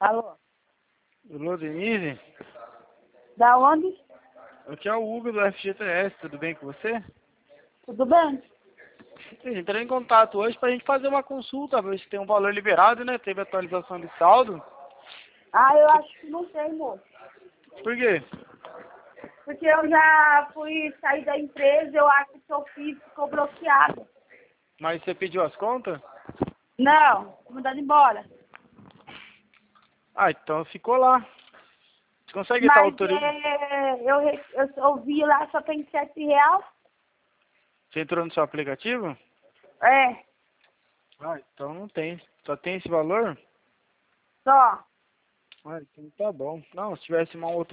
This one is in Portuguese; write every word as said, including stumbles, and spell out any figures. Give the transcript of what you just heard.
Alô? Alô, Denise? Da onde? Aqui é o Hugo do F G T S, tudo bem com você? Tudo bem? Sim, entrei em contato hoje pra gente fazer uma consulta, ver se tem um valor liberado, né? Teve atualização de saldo. Ah, eu acho que não tem, moço. Por quê? Porque eu já fui sair da empresa, eu acho que o fiz ficou bloqueado. Mas você pediu as contas? Não, mandando embora. Ah, então ficou lá. Você consegue estar Mas autorizando? é, eu, re- eu ouvi lá, só tem sete reais. Você entrou no seu aplicativo? É, Ah, então não tem. Só tem esse valor? só. Ah, então tá bom. Não, se tivesse uma outra